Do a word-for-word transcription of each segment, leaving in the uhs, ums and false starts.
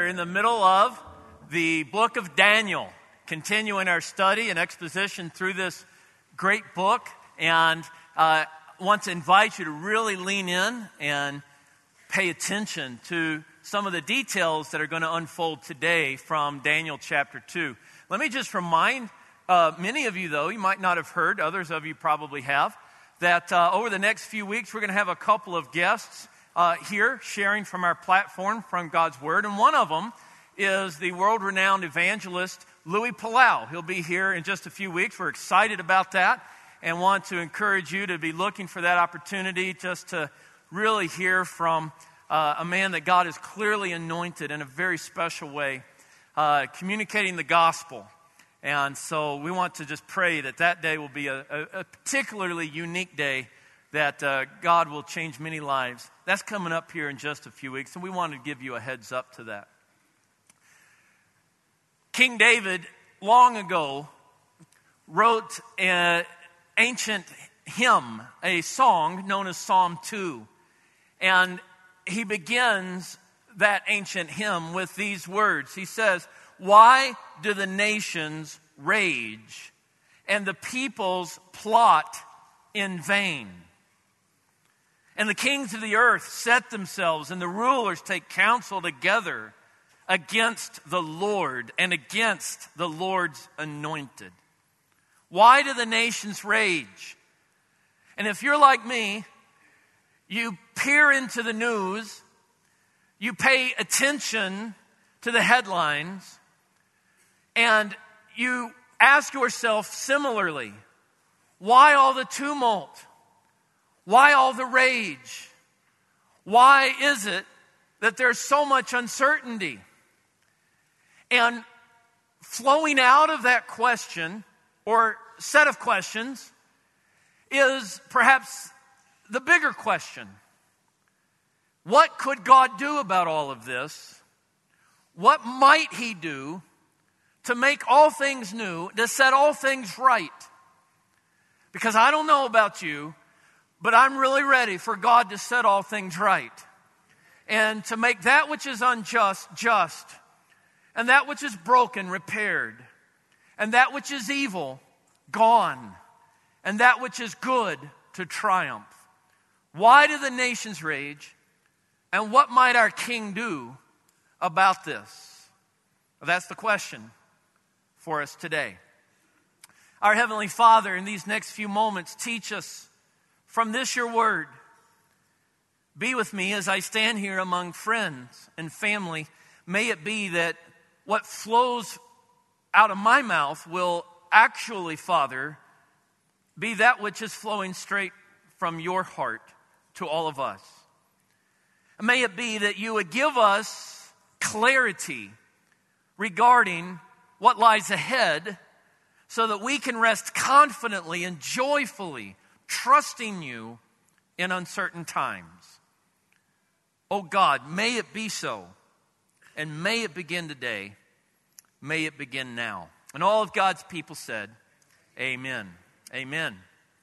We're in the middle of the book of Daniel, continuing our study and exposition through this great book, and uh, want to invite you to really lean in and pay attention to some of the details that are going to unfold today from Daniel chapter two. Let me just remind uh, many of you, though, you might not have heard, others of you probably have, that uh, over the next few weeks we're going to have a couple of guests Uh, here, sharing from our platform from God's Word. And one of them is the world-renowned evangelist, Louis Palau. He'll be here in just a few weeks. We're excited about that and want to encourage you to be looking for that opportunity just to really hear from uh, a man that God has clearly anointed in a very special way, uh, communicating the gospel. And so we want to just pray that that day will be a, a, a particularly unique day, that uh, God will change many lives. That's coming up here in just a few weeks, and we want to give you a heads up to that. King David, long ago, wrote an ancient hymn, a song known as Psalm two. And he begins that ancient hymn with these words. He says, "Why do the nations rage, and the peoples plot in vain? And the kings of the earth set themselves, and the rulers take counsel together against the Lord and against the Lord's anointed. Why do the nations rage?" And if you're like me, you peer into the news, you pay attention to the headlines, and you ask yourself similarly, why all the tumult? Why all the rage? Why is it that there's so much uncertainty? And flowing out of that question, or set of questions, is perhaps the bigger question. What could God do about all of this? What might He do to make all things new, to set all things right? Because I don't know about you, but I'm really ready for God to set all things right, and to make that which is unjust, just, and that which is broken, repaired, and that which is evil, gone, and that which is good, to triumph. Why do the nations rage, and what might our King do about this? Well, that's the question for us today. Our Heavenly Father, in these next few moments, teach us from this your word. Be with me as I stand here among friends and family. May it be that what flows out of my mouth will actually, Father, be that which is flowing straight from your heart to all of us. And may it be that you would give us clarity regarding what lies ahead, so that we can rest confidently and joyfully, trusting you in uncertain times. Oh God, may it be so, and may it begin today. May it begin now. And all of God's people said, amen. Amen.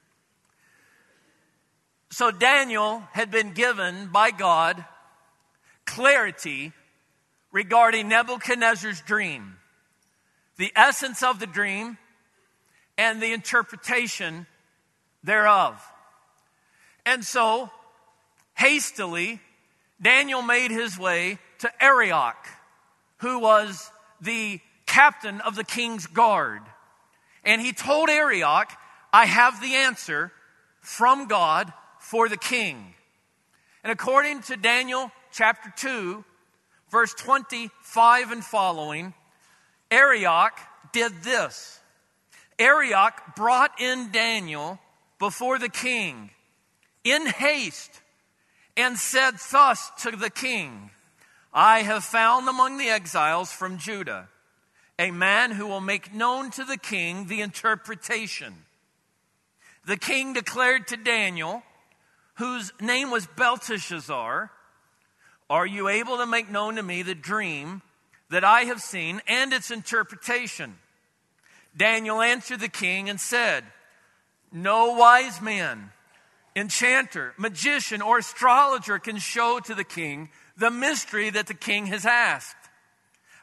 So Daniel had been given by God clarity regarding Nebuchadnezzar's dream, the essence of the dream, and the interpretation thereof. And so, hastily, Daniel made his way to Arioch, who was the captain of the king's guard. And he told Arioch, I have the answer from God for the king. And according to Daniel chapter two, verse twenty-five and following, Arioch did this. Arioch brought in Daniel before the king in haste, and said thus to the king, I have found among the exiles from Judah a man who will make known to the king the interpretation. The king declared to Daniel, whose name was Belteshazzar, are you able to make known to me the dream that I have seen and its interpretation? Daniel answered the king and said, no wise man, enchanter, magician, or astrologer can show to the king the mystery that the king has asked.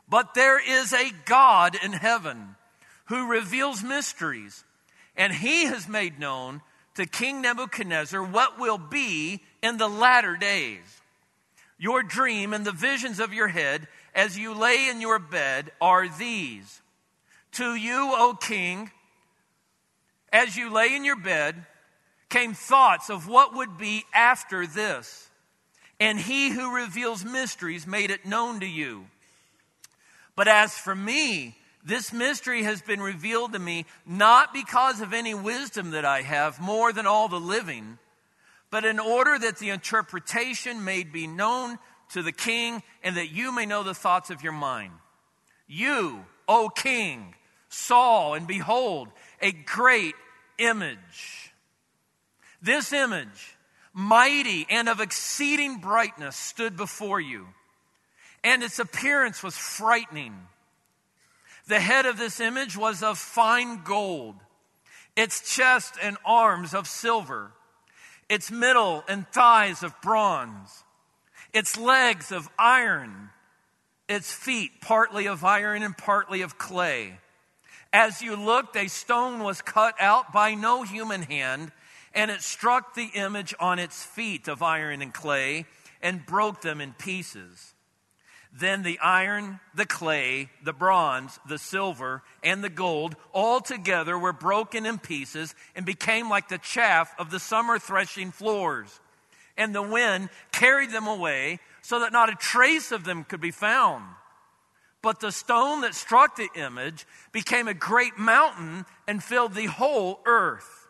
But there is a God in heaven who reveals mysteries, and he has made known to King Nebuchadnezzar what will be in the latter days. Your dream and the visions of your head as you lay in your bed are these. To you, O king, as you lay in your bed, came thoughts of what would be after this. And he who reveals mysteries made it known to you. But as for me, this mystery has been revealed to me not because of any wisdom that I have more than all the living, but in order that the interpretation may be known to the king and that you may know the thoughts of your mind. You, O king, saw and behold a great image. This image, mighty and of exceeding brightness, stood before you, and its appearance was frightening. The head of this image was of fine gold, its chest and arms of silver, its middle and thighs of bronze, its legs of iron, its feet partly of iron and partly of clay. As you looked, a stone was cut out by no human hand, and it struck the image on its feet of iron and clay and broke them in pieces. Then the iron, the clay, the bronze, the silver, and the gold all together were broken in pieces and became like the chaff of the summer threshing floors. And the wind carried them away so that not a trace of them could be found. But the stone that struck the image became a great mountain and filled the whole earth.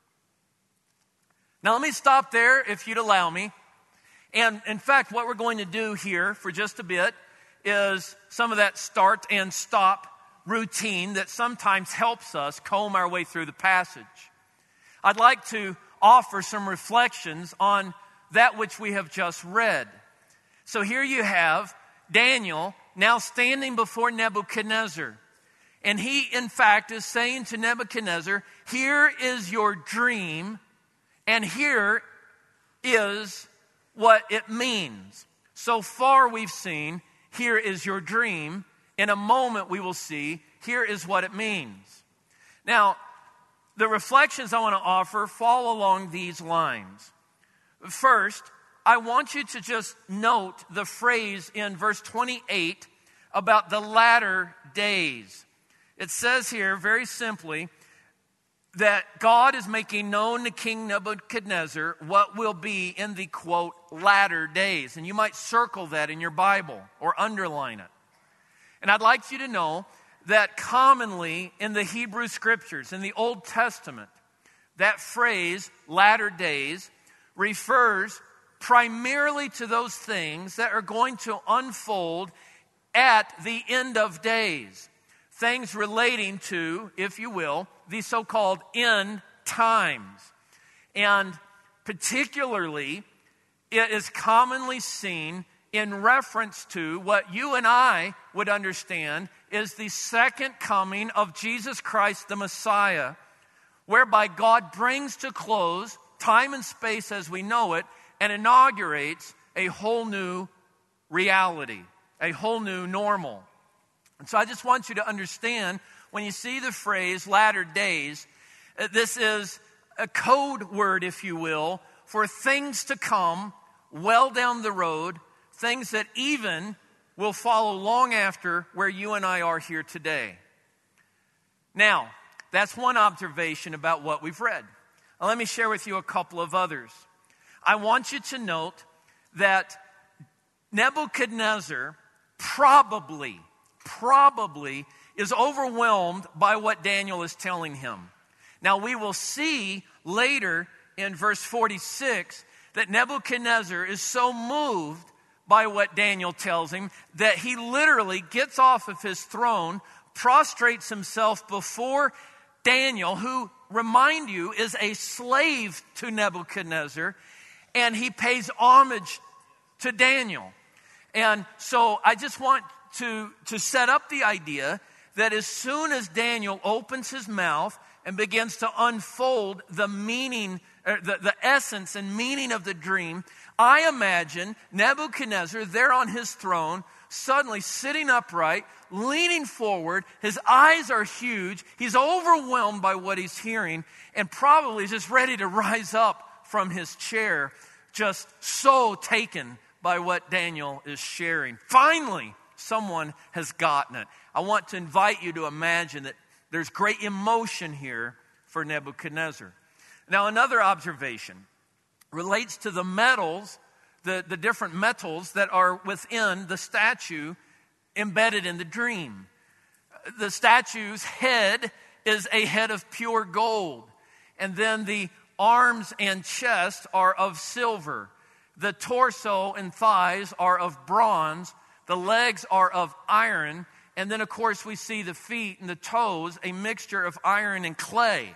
Now let me stop there if you'd allow me. And in fact, what we're going to do here for just a bit is some of that start and stop routine that sometimes helps us comb our way through the passage. I'd like to offer some reflections on that which we have just read. So here you have Daniel now standing before Nebuchadnezzar. And he, in fact, is saying to Nebuchadnezzar, here is your dream, and here is what it means. So far we've seen, here is your dream. In a moment we will see, here is what it means. Now, the reflections I want to offer fall along these lines. First, I want you to just note the phrase in verse twenty-eight about the latter days. It says here very simply that God is making known to King Nebuchadnezzar what will be in the, quote, latter days. And you might circle that in your Bible or underline it. And I'd like you to know that commonly in the Hebrew Scriptures, in the Old Testament, that phrase, latter days, refers primarily to those things that are going to unfold at the end of days. Things relating to, if you will, the so-called end times. And particularly, it is commonly seen in reference to what you and I would understand is the second coming of Jesus Christ the Messiah, whereby God brings to close time and space as we know it and inaugurates a whole new reality, a whole new normal. And so I just want you to understand, when you see the phrase latter days, this is a code word, if you will, for things to come well down the road, things that even will follow long after where you and I are here today. Now, that's one observation about what we've read. Now, let me share with you a couple of others. I want you to note that Nebuchadnezzar probably probably is overwhelmed by what Daniel is telling him. Now we will see later in verse forty-six that Nebuchadnezzar is so moved by what Daniel tells him that he literally gets off of his throne, prostrates himself before Daniel, who, remind you, is a slave to Nebuchadnezzar, and he pays homage to Daniel. And so I just want To, to set up the idea that as soon as Daniel opens his mouth and begins to unfold the meaning, er, the, the essence and meaning of the dream, I imagine Nebuchadnezzar there on his throne, suddenly sitting upright, leaning forward. His eyes are huge. He's overwhelmed by what he's hearing and probably just ready to rise up from his chair, just so taken by what Daniel is sharing. Finally, someone has gotten it. I want to invite you to imagine that there's great emotion here for Nebuchadnezzar. Now, another observation relates to the metals, the, the different metals that are within the statue embedded in the dream. The statue's head is a head of pure gold. And then the arms and chest are of silver. The torso and thighs are of bronze. The legs are of iron. And then, of course, we see the feet and the toes, a mixture of iron and clay.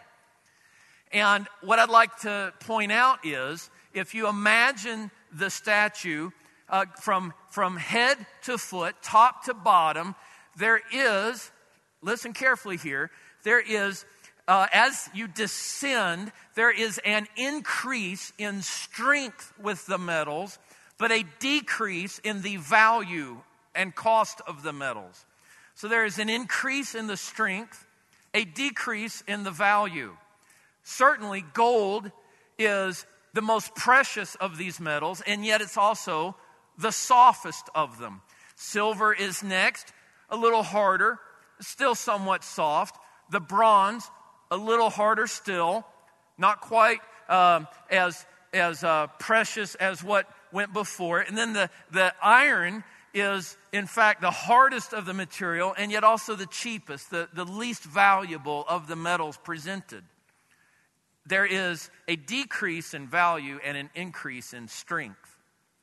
And what I'd like to point out is, if you imagine the statue uh, from, from head to foot, top to bottom, there is, listen carefully here, there is, uh, as you descend, there is an increase in strength with the metals, but a decrease in the value and cost of the metals. So there is an increase in the strength, a decrease in the value. Certainly, gold is the most precious of these metals, and yet it's also the softest of them. Silver is next, a little harder, still somewhat soft. The bronze, a little harder still, not quite um, as as uh, precious as what went before it. And then the, the iron is, in fact, the hardest of the material, and yet also the cheapest, the, the least valuable of the metals presented. There is a decrease in value and an increase in strength.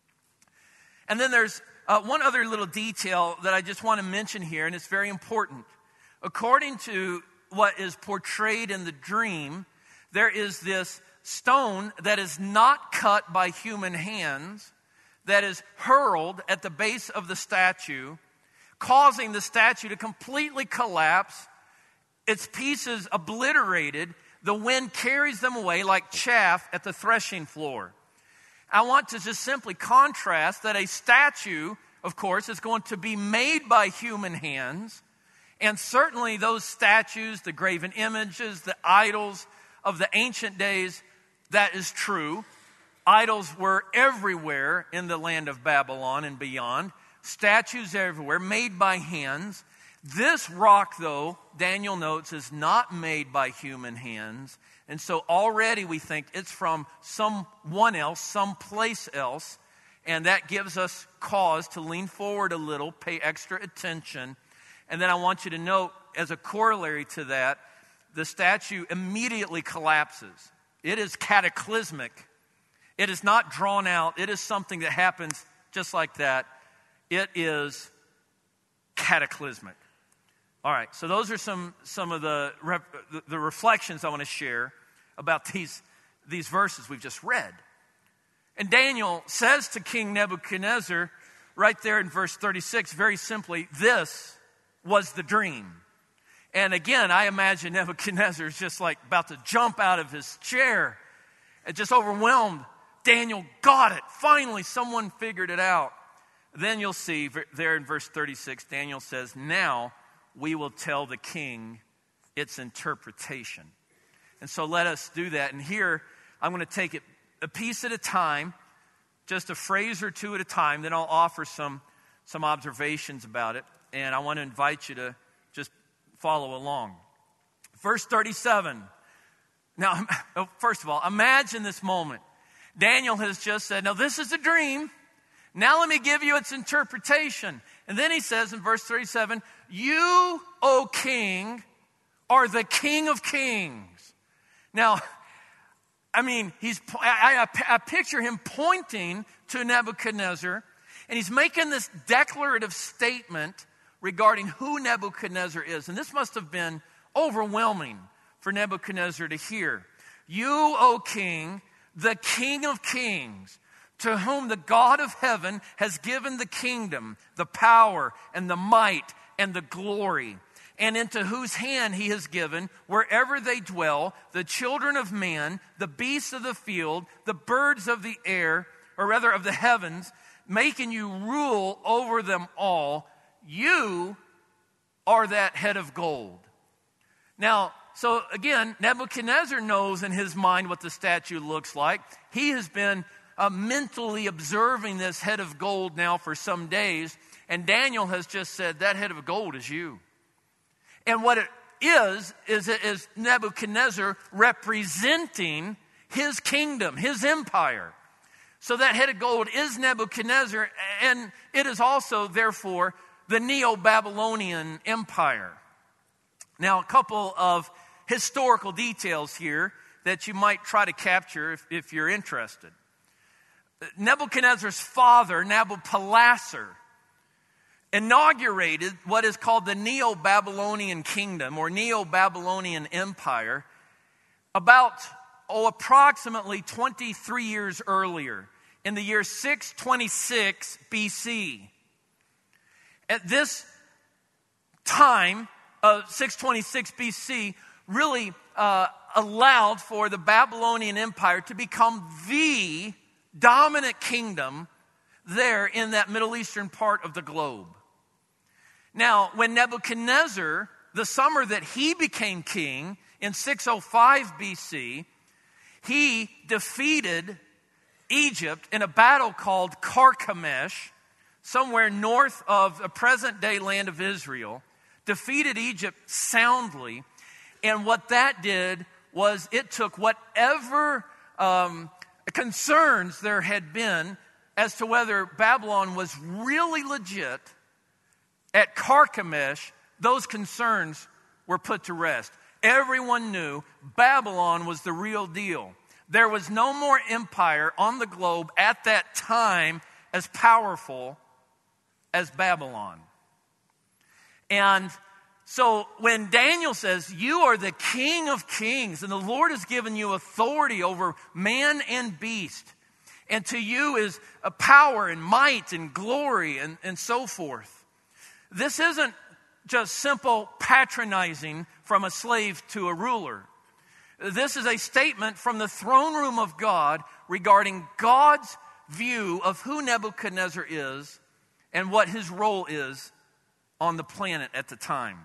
And then there's uh, one other little detail that I just want to mention here, and it's very important. According to what is portrayed in the dream, there is this stone that is not cut by human hands, that is hurled at the base of the statue, causing the statue to completely collapse, its pieces obliterated. The wind carries them away like chaff at the threshing floor. I want to just simply contrast that a statue, of course, is going to be made by human hands. And certainly those statues, the graven images, the idols of the ancient days, that is true. Idols were everywhere in the land of Babylon and beyond. Statues everywhere, made by hands. This rock, though, Daniel notes, is not made by human hands. And so already we think it's from someone else, someplace else. And that gives us cause to lean forward a little, pay extra attention. And then I want you to note, as a corollary to that, the statue immediately collapses. It is cataclysmic. It is not drawn out. It is something that happens just like that. It is cataclysmic. All right, so those are some, some of the, the reflections I want to share about these, these verses we've just read. And Daniel says to King Nebuchadnezzar, right there in verse thirty-six, very simply, this was the dream. And again, I imagine Nebuchadnezzar is just like about to jump out of his chair and just overwhelmed. Daniel got it. Finally, someone figured it out. Then you'll see there in verse thirty-six, Daniel says, now we will tell the king its interpretation. And so let us do that. And here, I'm going to take it a piece at a time, just a phrase or two at a time. Then I'll offer some, some observations about it. And I want to invite you to just follow along. Verse thirty-seven. Now, first of all, imagine this moment. Daniel has just said, now this is a dream. Now let me give you its interpretation. And then he says in verse thirty-seven, you, O king, are the King of kings. Now, I mean, he's I, I, I picture him pointing to Nebuchadnezzar, and he's making this declarative statement regarding who Nebuchadnezzar is. And this must have been overwhelming for Nebuchadnezzar to hear. You, O king, the King of kings, to whom the God of heaven has given the kingdom, the power, and the might, and the glory, and into whose hand he has given, wherever they dwell, the children of man, the beasts of the field, the birds of the air, or rather of the heavens, making you rule over them all. You are that head of gold. Now, so again, Nebuchadnezzar knows in his mind what the statue looks like. He has been uh, mentally observing this head of gold now for some days, and Daniel has just said, that head of gold is you. And what it is, is it is Nebuchadnezzar representing his kingdom, his empire. So that head of gold is Nebuchadnezzar, and it is also, therefore, the Neo-Babylonian Empire. Now, a couple of historical details here that you might try to capture if, if you're interested. Nebuchadnezzar's father, Nabopolassar, inaugurated what is called the Neo-Babylonian Kingdom or Neo-Babylonian Empire about, oh, approximately twenty-three years earlier, in the year six twenty-six B C. At this time, uh, six twenty-six B C, really uh, allowed for the Babylonian Empire to become the dominant kingdom there in that Middle Eastern part of the globe. Now, when Nebuchadnezzar, the summer that he became king in six oh five B C, he defeated Egypt in a battle called Carchemish, somewhere north of the present-day land of Israel, defeated Egypt soundly. And what that did was it took whatever um, concerns there had been as to whether Babylon was really legit. At Carchemish, those concerns were put to rest. Everyone knew Babylon was the real deal. There was no more empire on the globe at that time as powerful as Babylon. And so when Daniel says, you are the King of kings, and the Lord has given you authority over man and beast, and to you is a power and might and glory and, and so forth. This isn't just simple patronizing from a slave to a ruler. This is a statement from the throne room of God regarding God's view of who Nebuchadnezzar is and what his role is on the planet at the time.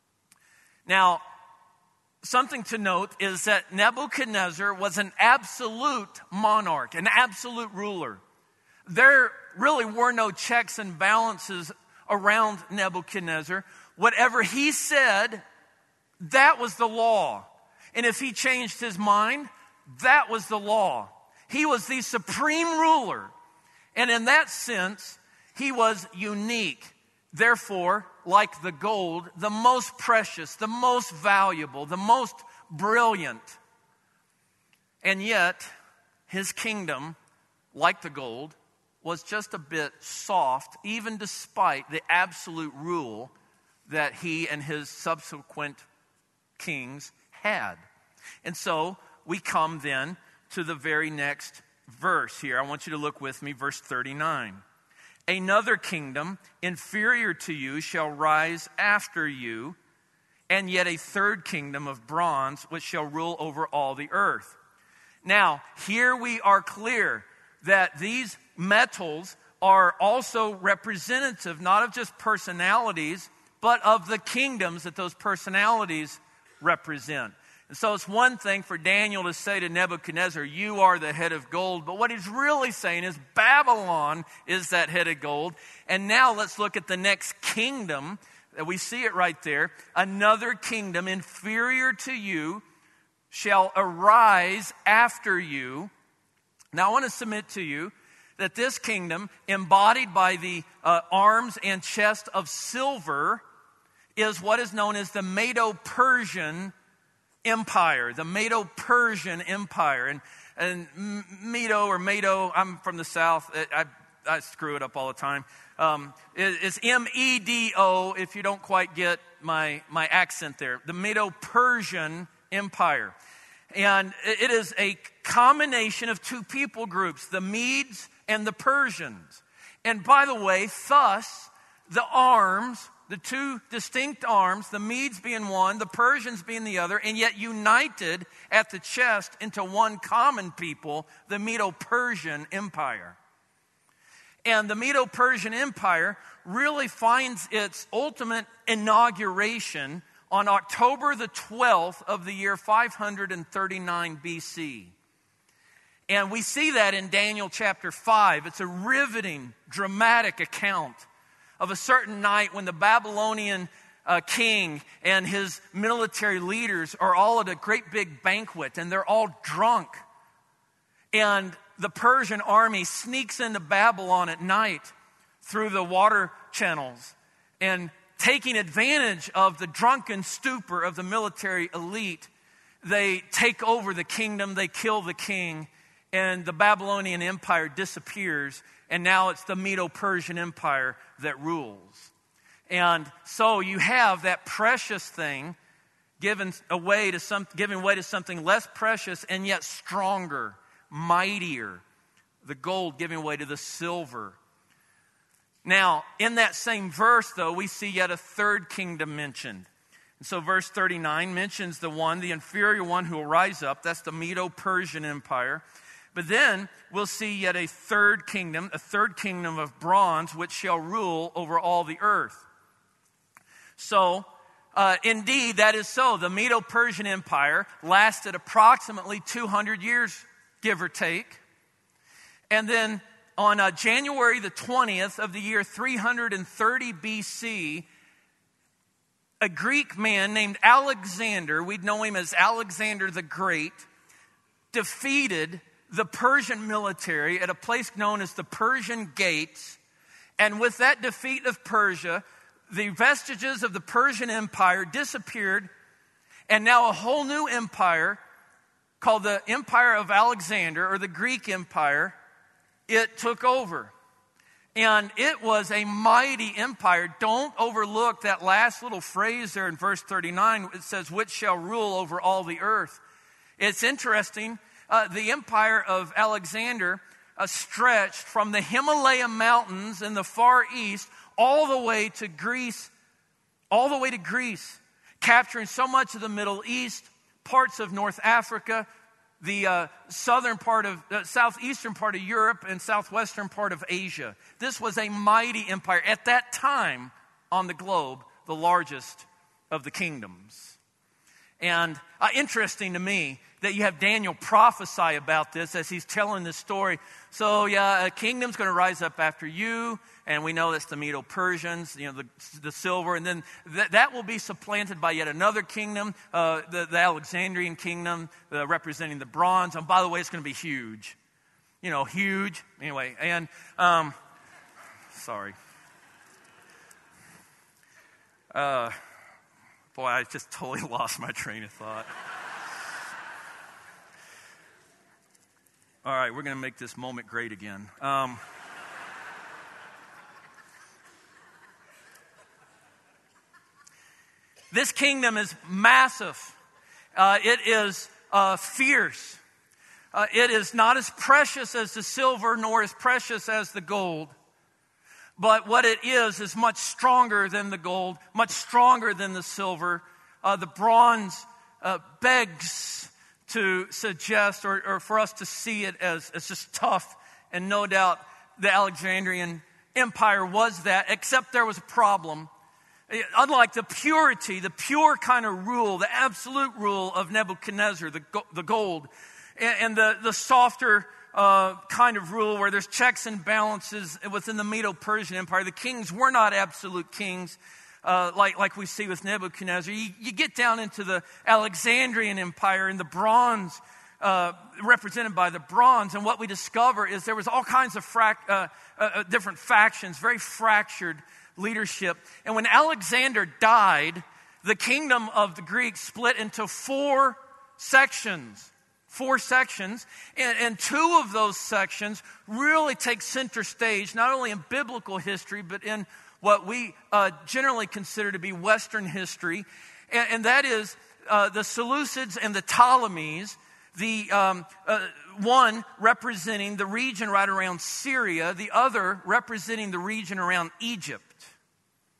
Now, something to note is that Nebuchadnezzar was an absolute monarch, an absolute ruler. There really were no checks and balances around Nebuchadnezzar. Whatever he said, that was the law. And if he changed his mind, that was the law. He was the supreme ruler. And in that sense, he was unique. Therefore, like the gold, the most precious, the most valuable, the most brilliant. And yet, his kingdom, like the gold, was just a bit soft, even despite the absolute rule that he and his subsequent kings had. And so we come then to the very next verse here. I want you to look with me, verse thirty-nine. Another kingdom inferior to you shall rise after you, and yet a third kingdom of bronze which shall rule over all the earth. Now, here we are clear that these metals are also representative not of just personalities, but of the kingdoms that those personalities represent. And so it's one thing for Daniel to say to Nebuchadnezzar, you are the head of gold. But what he's really saying is Babylon is that head of gold. And now let's look at the next kingdom. We see it right there. Another kingdom inferior to you shall arise after you. Now I want to submit to you that this kingdom, embodied by the uh, arms and chest of silver, is what is known as the Medo-Persian Empire, the Medo-Persian Empire. And, and Medo or Medo, I'm from the South, I, I screw it up all the time. Um, it, it's M E D O if you don't quite get my, my accent there. The Medo-Persian Empire. And it is a combination of two people groups, the Medes and the Persians. And by the way, thus, the arms the two distinct arms, the Medes being one, the Persians being the other, and yet united at the chest into one common people, the Medo-Persian Empire. And the Medo-Persian Empire really finds its ultimate inauguration on October the twelfth of the year five hundred thirty-nine B C. And we see that in Daniel chapter five. It's a riveting, dramatic account of a certain night when the Babylonian uh, king and his military leaders are all at a great big banquet, and they're all drunk. And the Persian army sneaks into Babylon at night through the water channels, and taking advantage of the drunken stupor of the military elite, they take over the kingdom, they kill the king, and the Babylonian Empire disappears, and now it's the Medo-Persian Empire that rules. And so you have that precious thing given away to some, giving way to something less precious and yet stronger, mightier. The gold giving way to the silver. Now, in that same verse, though, we see yet a third kingdom mentioned. And so verse thirty-nine mentions the one, the inferior one who will rise up. That's the Medo-Persian Empire. But then we'll see yet a third kingdom, a third kingdom of bronze, which shall rule over all the earth. So, uh, indeed, that is so. The Medo-Persian Empire lasted approximately two hundred years, give or take. And then on uh, January the twentieth of the year three hundred thirty B C, a Greek man named Alexander, we'd know him as Alexander the Great, defeated the Persian military at a place known as the Persian Gates. And with that defeat of Persia, the vestiges of the Persian Empire disappeared, and now a whole new empire called the Empire of Alexander, or the Greek Empire, it took over. And it was a mighty empire. Don't overlook that last little phrase there in verse thirty-nine. It says, which shall rule over all the earth. It's interesting. Uh, the empire of Alexander uh, stretched from the Himalaya mountains in the far east all the way to Greece, all the way to Greece, capturing so much of the Middle East, parts of North Africa, the uh, southern part of, uh, southeastern part of Europe, and southwestern part of Asia. This was a mighty empire. At that time on the globe, the largest of the kingdoms. And uh, interesting to me that you have Daniel prophesy about this as he's telling this story. So yeah, a kingdom's going to rise up after you, and we know that's the Medo-Persians, you know, the, the silver, and then th- that will be supplanted by yet another kingdom, uh, the, the Alexandrian kingdom, uh, representing the bronze. And by the way, it's going to be huge, you know, huge. Anyway, and um, sorry, uh, boy, I just totally lost my train of thought. All right, we're going to make this moment great again. Um, this kingdom is massive. Uh, it is uh, fierce. Uh, it is not as precious as the silver, nor as precious as the gold. But what it is is much stronger than the gold, much stronger than the silver. Uh, the bronze uh, begs to suggest or, or for us to see it as, as just tough. And no doubt the Alexandrian Empire was that, except there was a problem. Unlike the purity, the pure kind of rule, the absolute rule of Nebuchadnezzar, the, the gold, and, and the, the softer uh, kind of rule where there's checks and balances within the Medo-Persian Empire, the kings were not absolute kings. Uh, like, like we see with Nebuchadnezzar. You, you get down into the Alexandrian Empire and the bronze, uh, represented by the bronze, and what we discover is there was all kinds of frac- uh, uh, different factions, very fractured leadership. And when Alexander died, the kingdom of the Greeks split into four sections. Four sections, and, and two of those sections really take center stage, not only in biblical history, but in what we uh, generally consider to be Western history, and, and that is uh, the Seleucids and the Ptolemies, the um, uh, one representing the region right around Syria, the other representing the region around Egypt.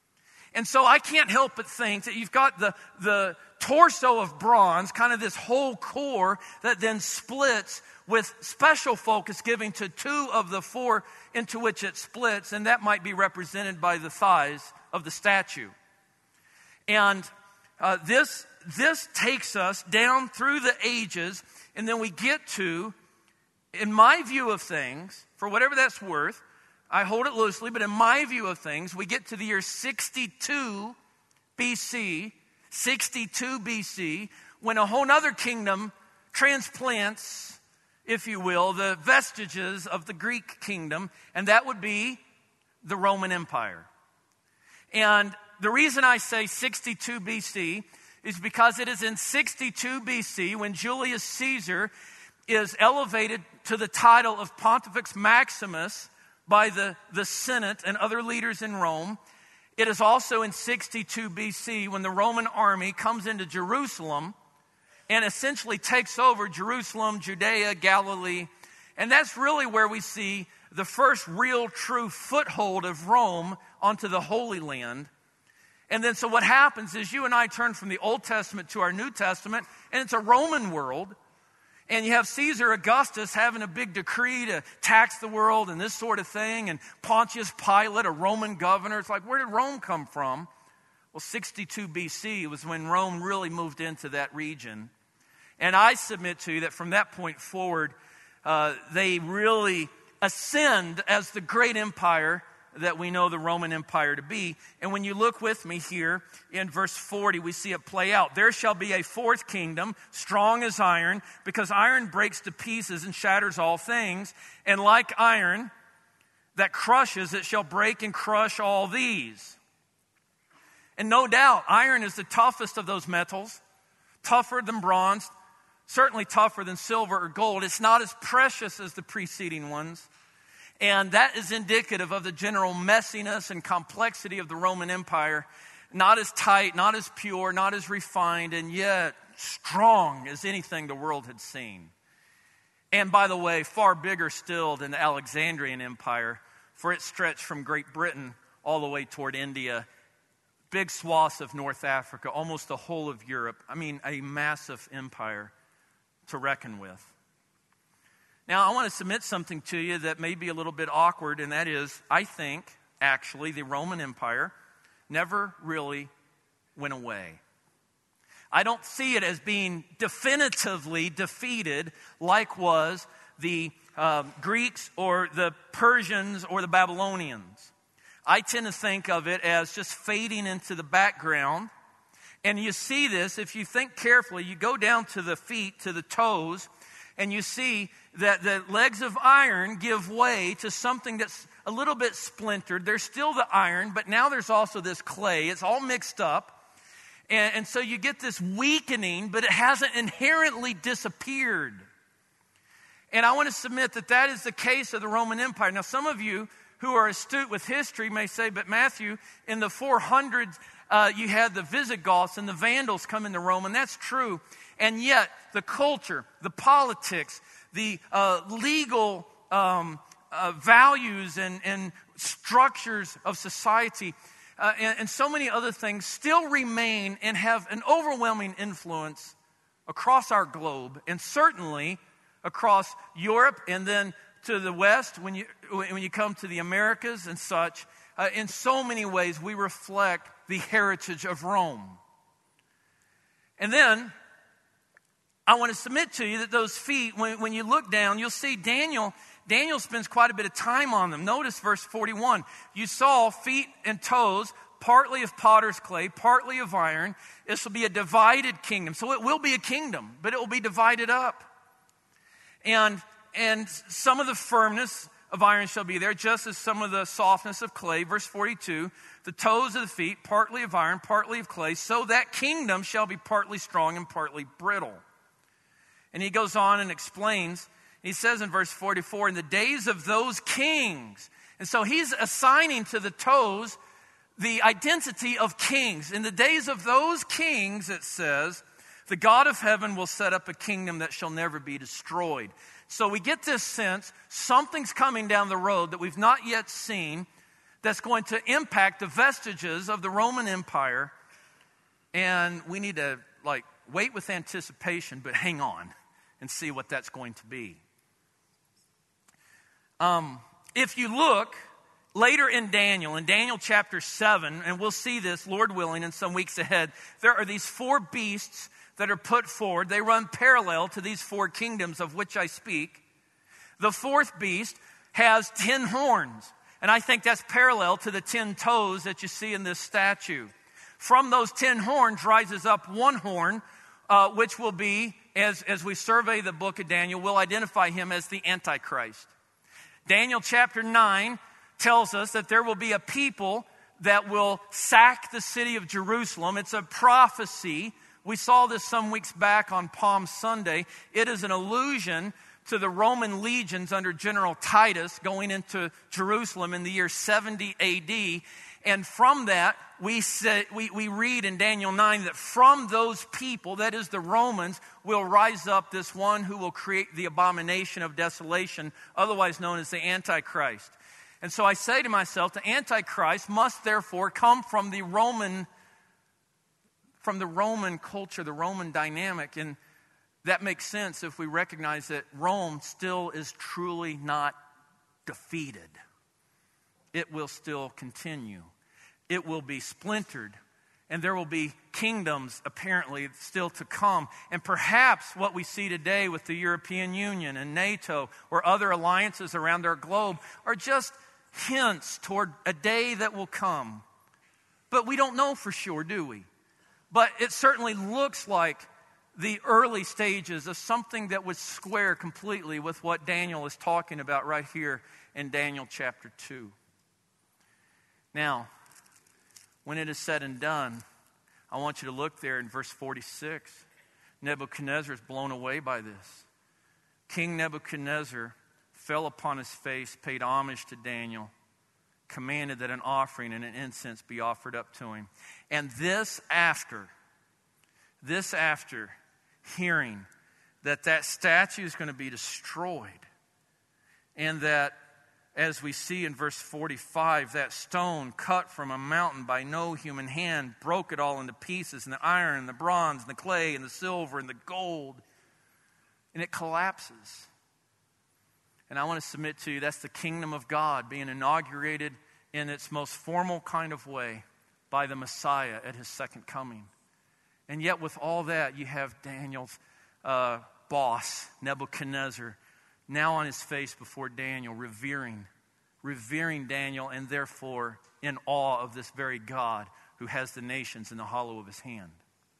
And so I can't help but think that you've got the, the torso of bronze, kind of this whole core that then splits with special focus given to two of the four into which it splits, and that might be represented by the thighs of the statue. And uh, this, this takes us down through the ages, and then we get to, in my view of things, for whatever that's worth, I hold it loosely, but in my view of things, we get to the year sixty-two B C, sixty-two B C, when a whole other kingdom transplants, if you will, the vestiges of the Greek kingdom, and that would be the Roman Empire. And the reason I say sixty-two B C is because it is in sixty-two B C when Julius Caesar is elevated to the title of Pontifex Maximus by the, the Senate and other leaders in Rome. It is also in sixty-two B C when the Roman army comes into Jerusalem and essentially takes over Jerusalem, Judea, Galilee. And that's really where we see the first real true foothold of Rome onto the Holy Land. And then so what happens is you and I turn from the Old Testament to our New Testament, and it's a Roman world. And you have Caesar Augustus having a big decree to tax the world and this sort of thing. And Pontius Pilate, a Roman governor. It's like, where did Rome come from? Well, sixty-two B C was when Rome really moved into that region. And I submit to you that from that point forward, uh, they really ascend as the great empire that we know the Roman Empire to be. And when you look with me here in verse forty, we see it play out. There shall be a fourth kingdom, strong as iron, because iron breaks to pieces and shatters all things. And like iron that crushes, it shall break and crush all these. And no doubt, iron is the toughest of those metals, tougher than bronze, certainly tougher than silver or gold. It's not as precious as the preceding ones. And that is indicative of the general messiness and complexity of the Roman Empire. Not as tight, not as pure, not as refined, and yet strong as anything the world had seen. And by the way, far bigger still than the Alexandrian Empire, for it stretched from Great Britain all the way toward India, big swaths of North Africa, almost the whole of Europe. I mean, a massive empire to reckon with. Now, I want to submit something to you that may be a little bit awkward, and that is, I think, actually, the Roman Empire never really went away. I don't see it as being definitively defeated like was the um, Greeks or the Persians or the Babylonians. I tend to think of it as just fading into the background. And you see this, if you think carefully, you go down to the feet, to the toes, and you see that the legs of iron give way to something that's a little bit splintered. There's still the iron, but now there's also this clay. It's all mixed up. And, and so you get this weakening, but it hasn't inherently disappeared. And I want to submit that that is the case of the Roman Empire. Now, some of you who are astute with history may say, but Matthew, in the four hundreds, uh, you had the Visigoths and the Vandals come into Rome, and that's true. And yet, the culture, the politics, the uh, legal um, uh, values and, and structures of society, uh, and, and so many other things still remain and have an overwhelming influence across our globe, and certainly across Europe, and then to the West, when you when you come to the Americas and such. Uh, in so many ways, we reflect the heritage of Rome. And then, I want to submit to you that those feet, when, when you look down, you'll see Daniel, Daniel spends quite a bit of time on them. Notice verse forty-one. You saw feet and toes, partly of potter's clay, partly of iron. This will be a divided kingdom. So it will be a kingdom, but it will be divided up. And, and some of the firmness of iron shall be there, just as some of the softness of clay. Verse forty-two, the toes of the feet, partly of iron, partly of clay, so that kingdom shall be partly strong and partly brittle. And he goes on and explains, he says in verse forty-four, in the days of those kings. And so he's assigning to the toes the identity of kings. In the days of those kings, it says, the God of heaven will set up a kingdom that shall never be destroyed. So we get this sense, something's coming down the road that we've not yet seen, that's going to impact the vestiges of the Roman Empire. And we need to, like, wait with anticipation, but hang on and see what that's going to be. Um, if you look later in Daniel, in Daniel chapter seven, and we'll see this, Lord willing, in some weeks ahead, there are these four beasts that are put forward. They run parallel to these four kingdoms of which I speak. The fourth beast has ten horns, and I think that's parallel to the ten toes that you see in this statue. From those ten horns rises up one horn, uh, which will be, as, as we survey the book of Daniel, we'll identify him as the Antichrist. Daniel chapter nine tells us that there will be a people that will sack the city of Jerusalem. It's a prophecy. We saw this some weeks back on Palm Sunday. It is an allusion to the Roman legions under General Titus going into Jerusalem in the year seventy A D. And from that, we, say, we, we read in Daniel nine that from those people, that is the Romans, will rise up this one who will create the abomination of desolation, otherwise known as the Antichrist. And so I say to myself, the Antichrist must therefore come from the Roman, from the Roman culture, the Roman dynamic. And that makes sense if we recognize that Rome still is truly not defeated. It will still continue. It will be splintered. And there will be kingdoms, apparently, still to come. And perhaps what we see today with the European Union and NATO or other alliances around our globe are just hints toward a day that will come. But we don't know for sure, do we? But it certainly looks like the early stages of something that would square completely with what Daniel is talking about right here in Daniel chapter two. Now, when it is said and done, I want you to look there in verse forty-six. Nebuchadnezzar is blown away by this. King Nebuchadnezzar fell upon his face, paid homage to Daniel, commanded that an offering and an incense be offered up to him. And this after, this after hearing that that statue is going to be destroyed, and that, as we see in verse forty-five, that stone cut from a mountain by no human hand broke it all into pieces, and the iron and the bronze and the clay and the silver and the gold, and it collapses. And I want to submit to you, that's the kingdom of God being inaugurated in its most formal kind of way by the Messiah at his second coming. And yet with all that, you have Daniel's uh, boss, Nebuchadnezzar, now on his face before Daniel, revering, revering Daniel, and therefore in awe of this very God who has the nations in the hollow of his hand.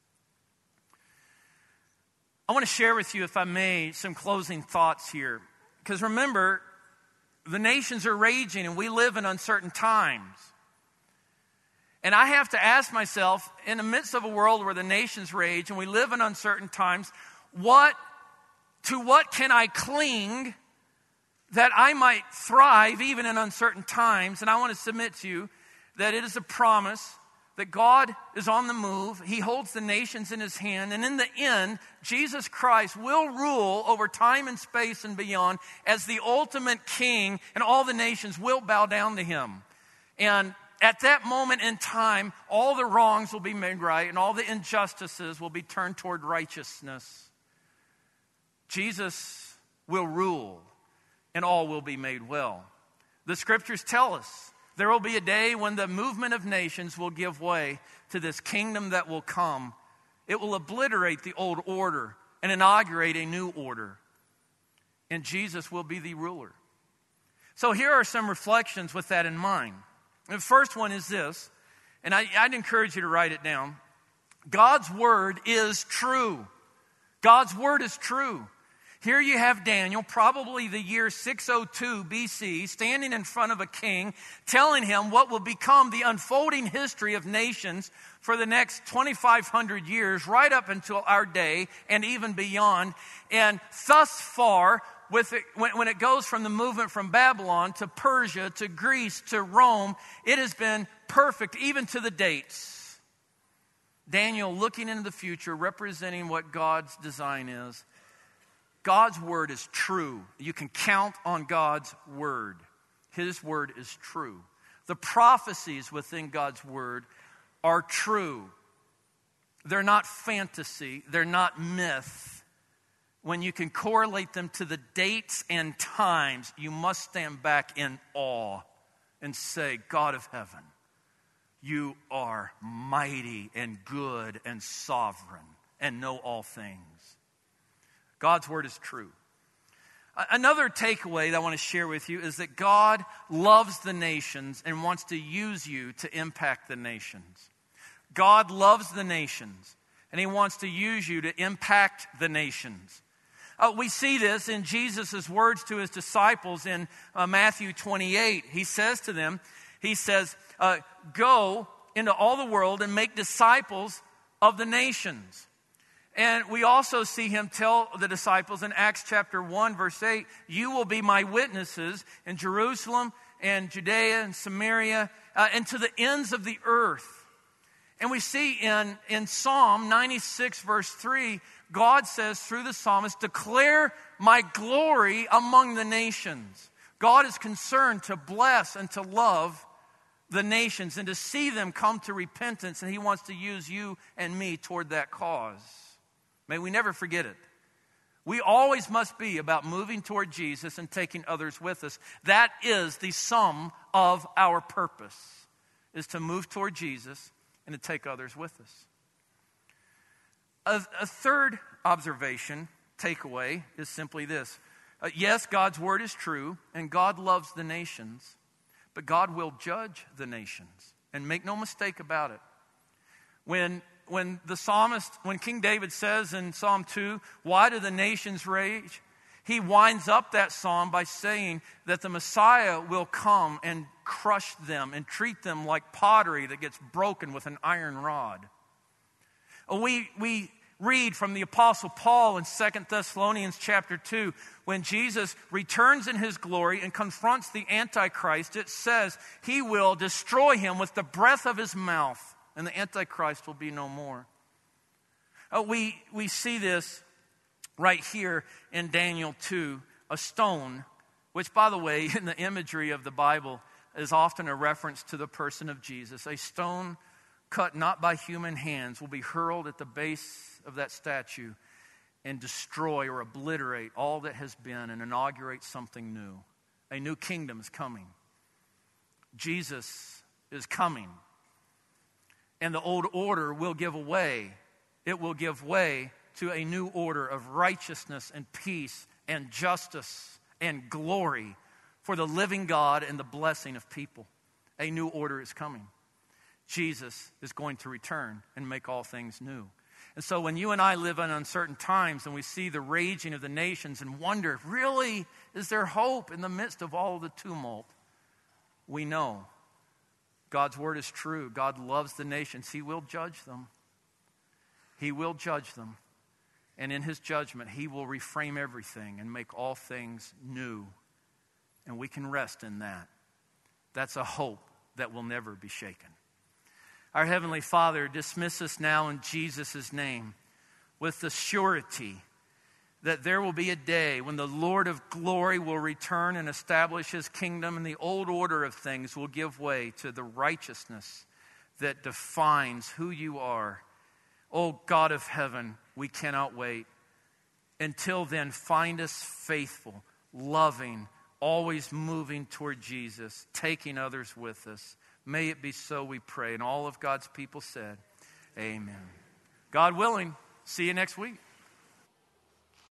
I want to share with you, if I may, some closing thoughts here. Because remember, the nations are raging and we live in uncertain times. And I have to ask myself, in the midst of a world where the nations rage and we live in uncertain times, what, to what can I cling that I might thrive even in uncertain times? And I want to submit to you that it is a promise that God is on the move. He holds the nations in his hand. And in the end, Jesus Christ will rule over time and space and beyond as the ultimate king, and all the nations will bow down to him. And at that moment in time, all the wrongs will be made right and all the injustices will be turned toward righteousness. Jesus will rule and all will be made well. The scriptures tell us there will be a day when the movement of nations will give way to this kingdom that will come. It will obliterate the old order and inaugurate a new order. And Jesus will be the ruler. So here are some reflections with that in mind. The first one is this, and I, I'd encourage you to write it down. God's word is true. God's word is true. Here you have Daniel, probably the year six oh two B C, standing in front of a king, telling him what will become the unfolding history of nations for the next twenty-five hundred years, right up until our day and even beyond. And thus far, with it, when, when it goes from the movement from Babylon to Persia to Greece to Rome, it has been perfect, even to the dates. Daniel looking into the future, representing what God's design is. God's word is true. You can count on God's word. His word is true. The prophecies within God's word are true. They're not fantasy. They're not myth. When you can correlate them to the dates and times, you must stand back in awe and say, God of heaven, you are mighty and good and sovereign and know all things. God's word is true. Another takeaway that I want to share with you is that God loves the nations and wants to use you to impact the nations. God loves the nations and he wants to use you to impact the nations. Uh, we see this in Jesus' words to his disciples in uh, Matthew twenty-eight. He says to them, he says, uh, go into all the world and make disciples of the nations. And we also see him tell the disciples in Acts chapter one, verse eight, you will be my witnesses in Jerusalem and Judea and Samaria uh, and to the ends of the earth. And we see in, in Psalm ninety-six, verse three, God says through the psalmist, declare my glory among the nations. God is concerned to bless and to love the nations and to see them come to repentance, and he wants to use you and me toward that cause. May we never forget it. We always must be about moving toward Jesus and taking others with us. That is the sum of our purpose, is to move toward Jesus and to take others with us. A, a third observation, takeaway, is simply this. Uh, yes, God's word is true, and God loves the nations, but God will judge the nations. And make no mistake about it. When When the psalmist, when King David says in Psalm two, why do the nations rage? He winds up that psalm by saying that the Messiah will come and crush them and treat them like pottery that gets broken with an iron rod. We, we read from the Apostle Paul in Second Thessalonians chapter two, when Jesus returns in his glory and confronts the Antichrist, it says he will destroy him with the breath of his mouth. And the Antichrist will be no more. Uh, we, we see this right here in Daniel two, a stone, which, by the way, in the imagery of the Bible, is often a reference to the person of Jesus. A stone cut not by human hands will be hurled at the base of that statue and destroy or obliterate all that has been and inaugurate something new. A new kingdom is coming. Jesus is coming. And the old order will give way. It will give way to a new order of righteousness and peace and justice and glory for the living God and the blessing of people. A new order is coming. Jesus is going to return and make all things new. And so when you and I live in uncertain times and we see the raging of the nations and wonder, really, is there hope in the midst of all the tumult? We know God's word is true. God loves the nations. He will judge them. He will judge them. And in his judgment, he will reframe everything and make all things new. And we can rest in that. That's a hope that will never be shaken. Our Heavenly Father, dismiss us now in Jesus' name with the surety that there will be a day when the Lord of glory will return and establish his kingdom, and the old order of things will give way to the righteousness that defines who you are. Oh, God of heaven, we cannot wait. Until then, find us faithful, loving, always moving toward Jesus, taking others with us. May it be so, we pray. And all of God's people said, amen. God willing, see you next week.